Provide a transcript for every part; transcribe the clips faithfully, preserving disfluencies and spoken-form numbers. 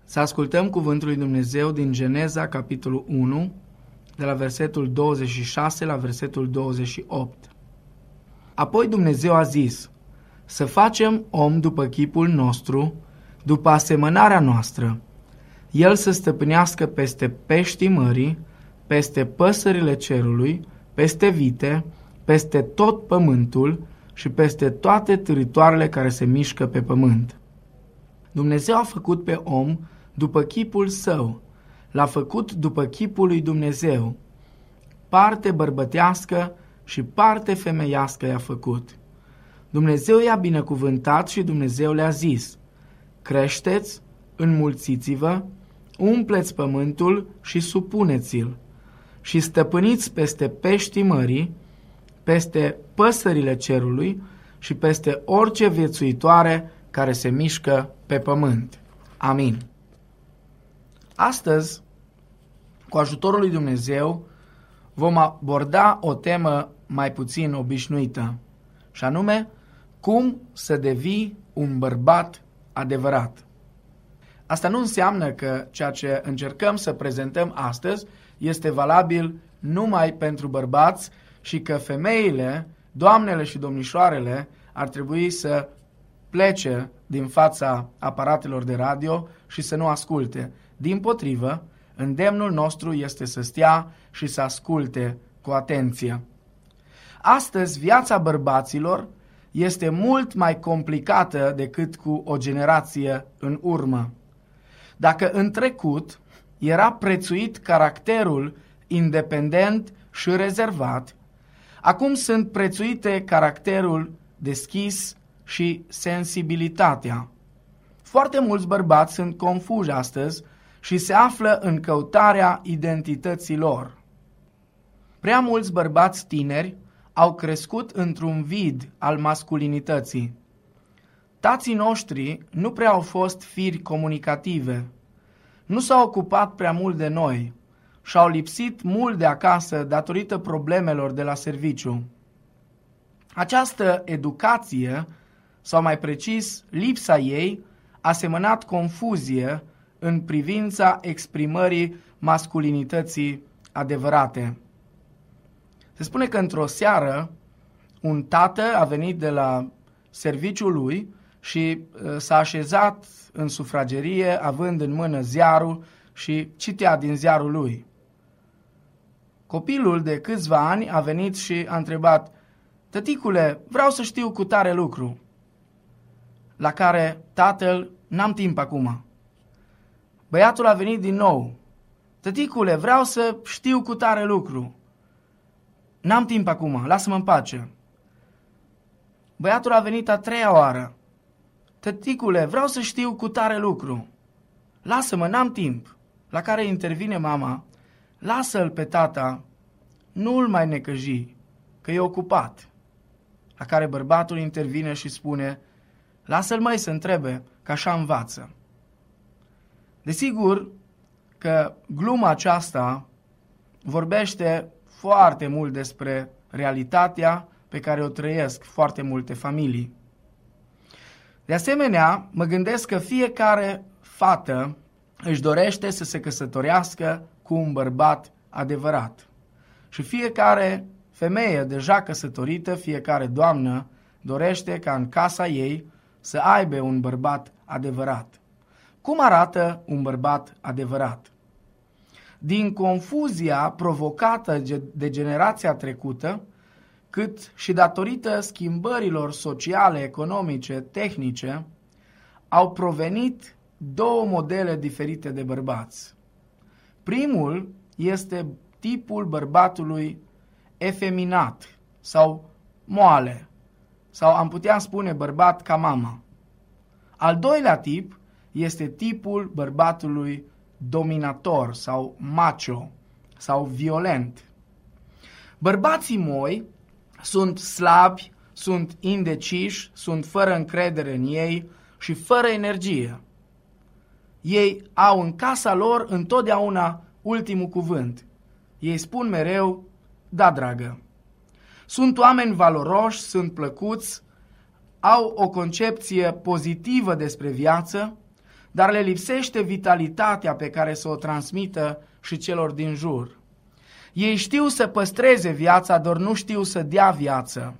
Să ascultăm cuvântul lui Dumnezeu din Geneza, capitolul unu, de la versetul douăzeci și șase la versetul douăzeci și opt. Apoi Dumnezeu a zis: să facem om după chipul nostru, după asemănarea noastră, el să stăpânească peste peștii mării, peste păsările cerului, peste vite, peste tot pământul și peste toate târitoarele care se mișcă pe pământ. Dumnezeu a făcut pe om după chipul său, l-a făcut după chipul lui Dumnezeu, parte bărbătească și parte femeiască i-a făcut. Dumnezeu i-a binecuvântat și Dumnezeu le-a zis: creșteți, înmulțiți-vă, umpleți pământul și supuneți-l, și stăpâniți peste peștii mării, peste păsările cerului și peste orice viețuitoare care se mișcă pe pământ. Amin. Astăzi, cu ajutorul lui Dumnezeu, vom aborda o temă mai puțin obișnuită, și anume, cum să devii un bărbat adevărat. Asta nu înseamnă că ceea ce încercăm să prezentăm astăzi este valabil numai pentru bărbați și că femeile, doamnele și domnișoarele, ar trebui să plece din fața aparatelor de radio și să nu asculte. Dimpotrivă, îndemnul nostru este să stea și să asculte cu atenție. Astăzi, viața bărbaților este mult mai complicată decât cu o generație în urmă. Dacă în trecut era prețuit caracterul independent și rezervat, acum sunt prețuite caracterul deschis și sensibilitatea. Foarte mulți bărbați sunt confuși astăzi și se află în căutarea identității lor. Prea mulți bărbați tineri au crescut într-un vid al masculinității. Tații noștri nu prea au fost firi comunicative, nu s-au ocupat prea mult de noi și au lipsit mult de acasă datorită problemelor de la serviciu. Această educație, sau mai precis lipsa ei, a semănat confuzie în privința exprimării masculinității adevărate. Se spune că într-o seară un tată a venit de la serviciul lui și s-a așezat în sufragerie, având în mână ziarul, și citea din ziarul lui. Copilul de câțiva ani a venit și a întrebat: tăticule, vreau să știu cu tare lucru. La care tatăl: n-am timp acum. Băiatul a venit din nou: tăticule, vreau să știu cu tare lucru. N-am timp acum, lasă-mă în pace. Băiatul a venit a treia oară: tăticule, vreau să știu cu tare lucru. Lasă-mă, n-am timp. La care intervine mama: lasă-l pe tata, nu-l mai necăji, că e ocupat. La care bărbatul intervine și spune: lasă-l măi să întrebe, că așa învață. Desigur că gluma aceasta vorbește foarte mult despre realitatea pe care o trăiesc foarte multe familii. De asemenea, mă gândesc că fiecare fată își dorește să se căsătorească cu un bărbat adevărat. Și fiecare femeie deja căsătorită, fiecare doamnă, dorește ca în casa ei să aibă un bărbat adevărat. Cum arată un bărbat adevărat? Din confuzia provocată de generația trecută, cât și datorită schimbărilor sociale, economice, tehnice, au provenit două modele diferite de bărbați. Primul este tipul bărbatului efeminat sau moale, sau am putea spune bărbat ca mama. Al doilea tip este tipul bărbatului dominator sau macho sau violent. Bărbații moi sunt slabi, sunt indeciși, sunt fără încredere în ei și fără energie. Ei au în casa lor întotdeauna ultimul cuvânt. Ei spun mereu: da, dragă. Sunt oameni valoroși, sunt plăcuți, au o concepție pozitivă despre viață, dar le lipsește vitalitatea pe care să o transmită și celor din jur. Ei știu să păstreze viața, doar nu știu să dea viață.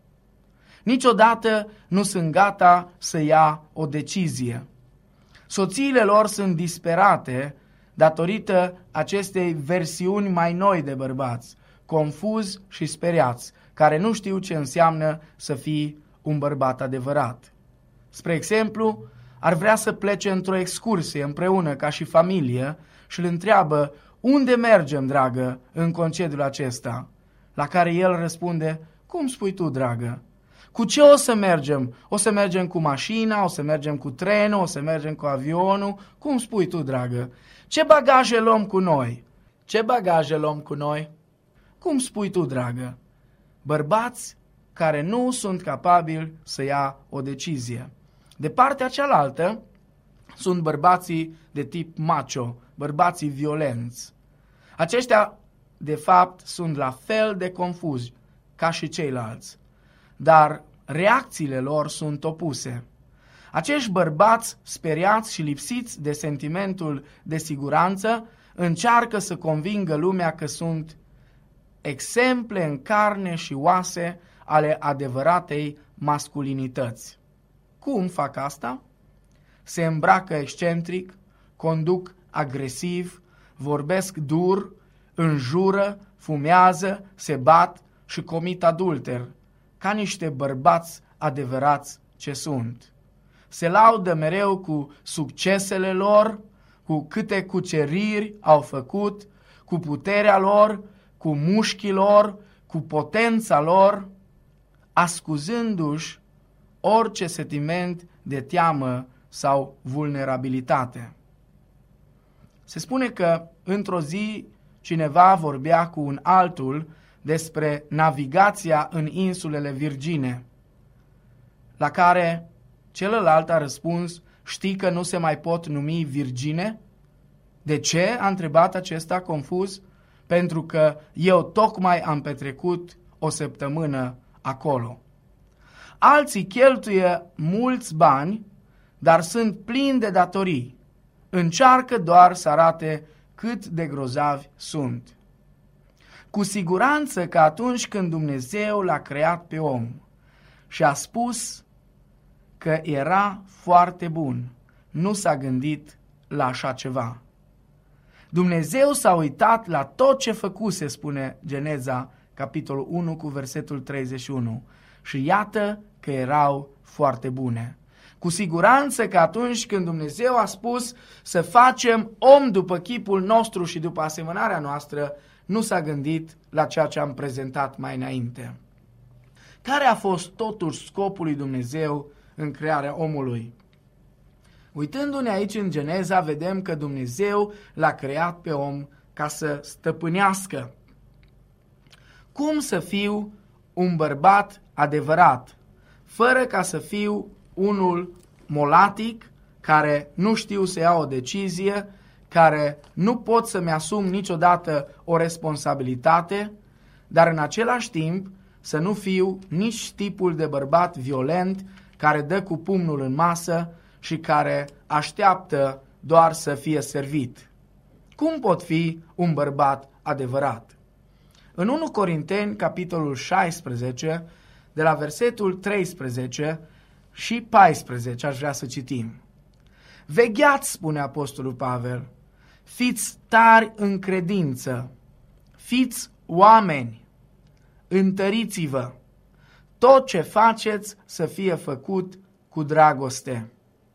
Niciodată nu sunt gata să ia o decizie. Soțiile lor sunt disperate datorită acestei versiuni mai noi de bărbați, confuzi și speriați, care nu știu ce înseamnă să fii un bărbat adevărat. Spre exemplu, ar vrea să plece într-o excursie împreună ca și familie și îl întreabă: unde mergem, dragă, în concediul acesta? La care el răspunde: cum spui tu, dragă? Cu ce o să mergem? O să mergem cu mașina, o să mergem cu trenul, o să mergem cu avionul? Cum spui tu, dragă? Ce bagaje luăm cu noi? Ce bagaje luăm cu noi? Cum spui tu, dragă? Bărbați care nu sunt capabili să ia o decizie. De partea cealaltă sunt bărbații de tip macho, bărbații violenți. Aceștia, de fapt, sunt la fel de confuzi ca și ceilalți, dar reacțiile lor sunt opuse. Acești bărbați speriați și lipsiți de sentimentul de siguranță încearcă să convingă lumea că sunt exemple în carne și oase ale adevăratei masculinități. Cum fac asta? Se îmbracă excentric, conduc agresiv, vorbesc dur, înjură, fumează, se bat și comit adulter, ca niște bărbați adevărați ce sunt. Se laudă mereu cu succesele lor, cu câte cuceriri au făcut, cu puterea lor, cu mușchii lor, cu potența lor, ascuzându-și orice sentiment de teamă sau vulnerabilitate. Se spune că într-o zi cineva vorbea cu un altul despre navigația în insulele Virgine, la care celălalt a răspuns: știi că nu se mai pot numi Virgine? De ce? A întrebat acesta confuz. Pentru că eu tocmai am petrecut o săptămână acolo. Alții cheltuie mulți bani, dar sunt plini de datorii. Încearcă doar să arate cât de grozavi sunt. Cu siguranță că atunci când Dumnezeu l-a creat pe om și a spus că era foarte bun, nu s-a gândit la așa ceva. Dumnezeu s-a uitat la tot ce făcuse, spune Geneza, capitolul unu, cu versetul treizeci și unu. Și iată că erau foarte bune. Cu siguranță că atunci când Dumnezeu a spus să facem om după chipul nostru și după asemănarea noastră, nu s-a gândit la ceea ce am prezentat mai înainte. Care a fost totuși scopul lui Dumnezeu în crearea omului? Uitându-ne aici în Geneza, vedem că Dumnezeu l-a creat pe om ca să stăpânească. Cum să fiu un bărbat adevărat, fără ca să fiu unul molatic, care nu știu să iau o decizie, care nu pot să-mi asum niciodată o responsabilitate, dar în același timp să nu fiu nici tipul de bărbat violent care dă cu pumnul în masă și care așteaptă doar să fie servit. Cum pot fi un bărbat adevărat? În unu Corinteni, capitolul șaisprezece, de la versetul treisprezece și paisprezece, aș vrea să citim. Vegheați, spune Apostolul Pavel, fiți tari în credință, fiți oameni, întăriți-vă, tot ce faceți să fie făcut cu dragoste.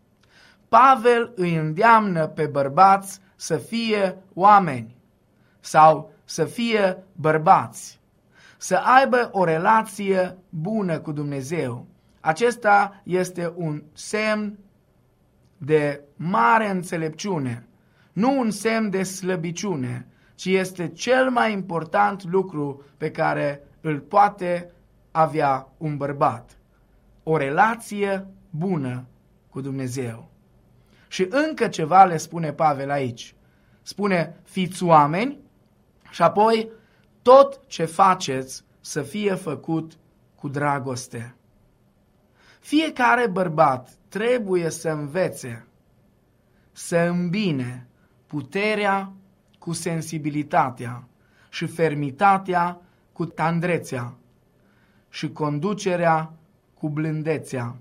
Pavel îi îndeamnă pe bărbați să fie oameni sau să fie bărbați, să aibă o relație bună cu Dumnezeu. Acesta este un semn de mare înțelepciune, nu un semn de slăbiciune, ci este cel mai important lucru pe care îl poate avea un bărbat. O relație bună cu Dumnezeu. Și încă ceva le spune Pavel aici. Spune, fiți oameni și apoi tot ce faceți să fie făcut cu dragoste. Fiecare bărbat trebuie să învețe să îmbine puterea cu sensibilitatea și fermitatea cu tandrețea și conducerea cu blândețea.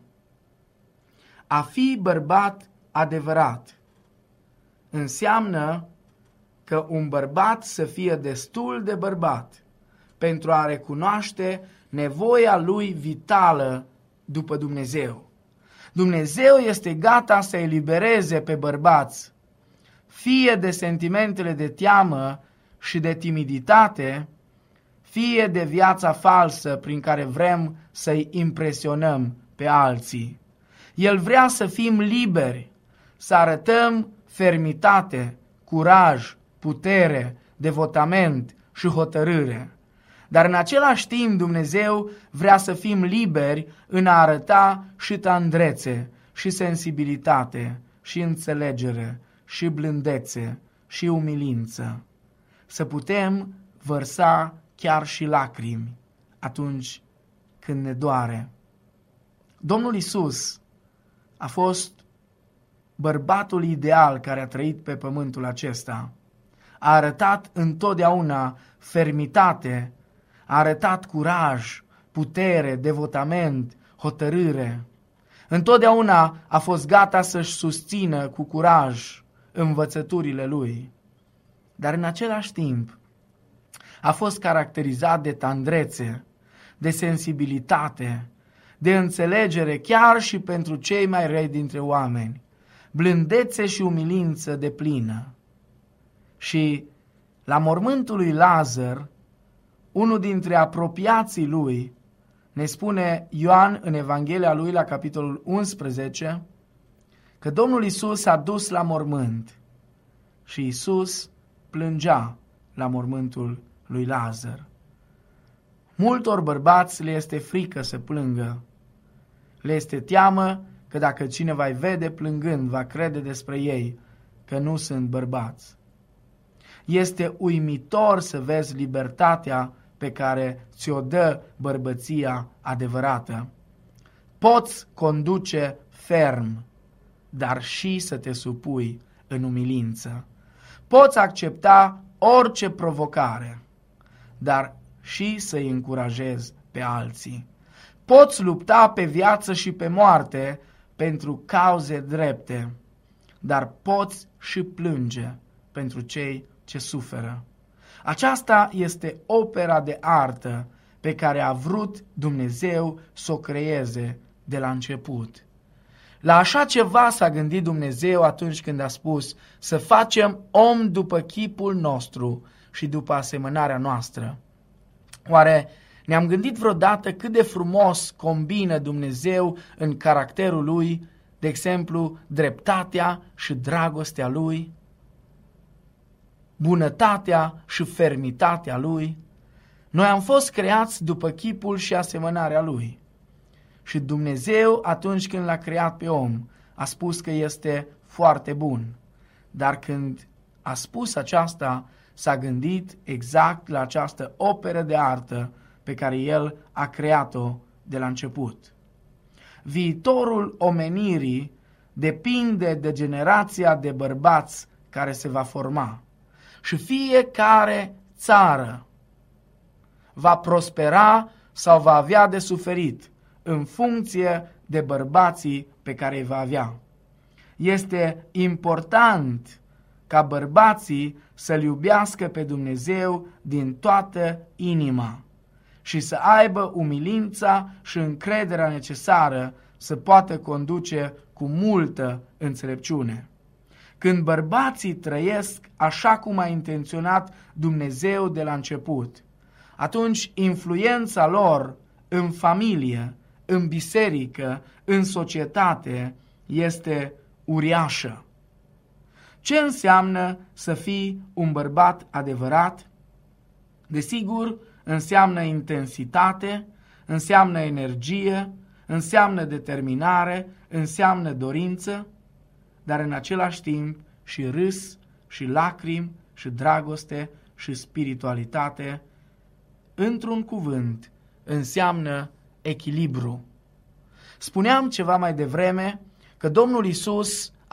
A fi bărbat adevărat înseamnă că un bărbat să fie destul de bărbat pentru a recunoaște nevoia lui vitală după Dumnezeu. Dumnezeu este gata să elibereze pe bărbați, fie de sentimentele de teamă și de timiditate, fie de viața falsă prin care vrem să-i impresionăm pe alții. El vrea să fim liberi, să arătăm fermitate, curaj, putere, devotament și hotărâre. Dar în același timp Dumnezeu vrea să fim liberi în a arăta și tandrețe, și sensibilitate, și înțelegere, și blândețe, și umilință. Să putem vărsa chiar și lacrimi atunci când ne doare. Domnul Iisus a fost bărbatul ideal care a trăit pe pământul acesta. A arătat întotdeauna fermitate, a arătat curaj, putere, devotament, hotărâre. Întotdeauna a fost gata să-și susțină cu curaj învățăturile lui. Dar în același timp a fost caracterizat de tandrețe, de sensibilitate, de înțelegere chiar și pentru cei mai răi dintre oameni, blândețe și umilință deplină. Și la mormântul lui Lazar, unul dintre apropiații lui, ne spune Ioan în Evanghelia lui la capitolul unsprezece, că Domnul Iisus s-a dus la mormânt și Iisus plângea la mormântul lui Lazar. Multor bărbați le este frică să plângă. Le este teamă că dacă cineva îi vede plângând, va crede despre ei că nu sunt bărbați. Este uimitor să vezi libertatea pe care ți-o dă bărbăția adevărată. Poți conduce ferm, dar și să te supui în umilință. Poți accepta orice provocare, dar și să-i încurajezi pe alții. Poți lupta pe viață și pe moarte pentru cauze drepte, dar poți și plânge pentru cei ce suferă. Aceasta este opera de artă pe care a vrut Dumnezeu să o creeze de la început. La așa ceva s-a gândit Dumnezeu atunci când a spus să facem om după chipul nostru și după asemănarea noastră. Oare ne-am gândit vreodată cât de frumos combină Dumnezeu în caracterul lui, de exemplu, dreptatea și dragostea lui, bunătatea și fermitatea lui? Noi am fost creați după chipul și asemănarea lui. Și Dumnezeu, atunci când l-a creat pe om, a spus că este foarte bun. Dar când a spus aceasta, s-a gândit exact la această operă de artă pe care El a creat-o de la început. Viitorul omenirii depinde de generația de bărbați care se va forma. Și fiecare țară va prospera sau va avea de suferit în funcție de bărbații pe care îi va avea. Este important ca bărbații să-L iubească pe Dumnezeu din toată inima și să aibă umilința și încrederea necesară să poată conduce cu multă înțelepciune. Când bărbații trăiesc așa cum a intenționat Dumnezeu de la început, atunci influența lor în familie, în biserică, în societate este uriașă. Ce înseamnă să fii un bărbat adevărat? Desigur, înseamnă intensitate, înseamnă energie, înseamnă determinare, înseamnă dorință, dar în același timp și râs, și lacrimi, și dragoste, și spiritualitate. Într-un cuvânt, înseamnă echilibru. Spuneam ceva mai devreme că Domnul Iisus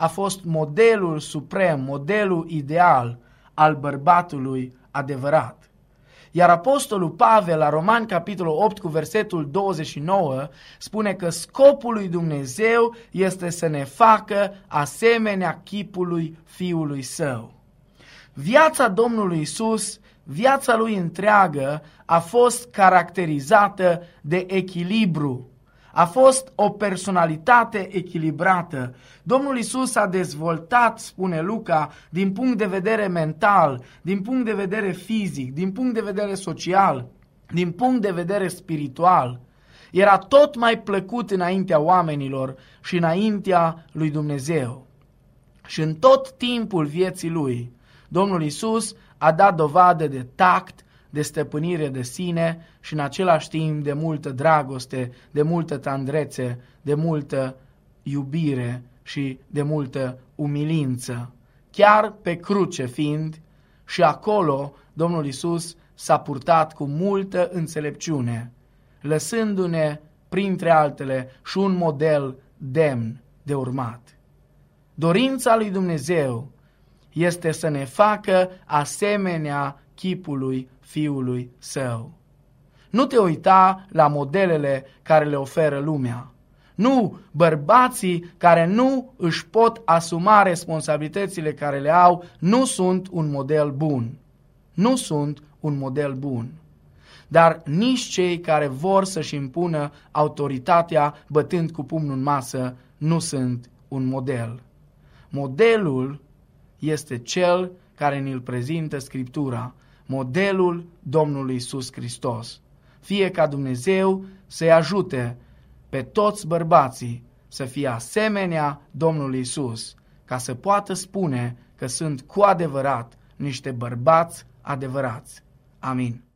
a fost modelul suprem, modelul ideal al bărbatului adevărat. Iar apostolul Pavel, la Romani, capitolul opt, cu versetul douăzeci și nouă, spune că scopul lui Dumnezeu este să ne facă asemenea chipului Fiului Său. Viața Domnului Iisus, viața Lui întreagă, a fost caracterizată de echilibru. A fost o personalitate echilibrată. Domnul Iisus a dezvoltat, spune Luca, din punct de vedere mental, din punct de vedere fizic, din punct de vedere social, din punct de vedere spiritual. Era tot mai plăcut înaintea oamenilor și înaintea lui Dumnezeu. Și în tot timpul vieții Lui, Domnul Iisus a dat dovadă de tact, de stăpânire de sine și în același timp de multă dragoste, de multă tandrețe, de multă iubire și de multă umilință. Chiar pe cruce fiind, și acolo Domnul Iisus s-a purtat cu multă înțelepciune, lăsându-ne, printre altele, și un model demn de urmat. Dorința lui Dumnezeu este să ne facă asemenea chipului Fiului Său. Nu te uita la modelele care le oferă lumea. Nu, bărbații care nu își pot asuma responsabilitățile care le au, nu sunt un model bun. Nu sunt un model bun. Dar nici cei care vor să-și impună autoritatea bătând cu pumnul în masă nu sunt un model. Modelul este cel care ne-l prezintă Scriptura, modelul Domnului Iisus Hristos. Fie ca Dumnezeu să-i ajute pe toți bărbații să fie asemenea Domnului Iisus, ca să poată spune că sunt cu adevărat niște bărbați adevărați. Amin.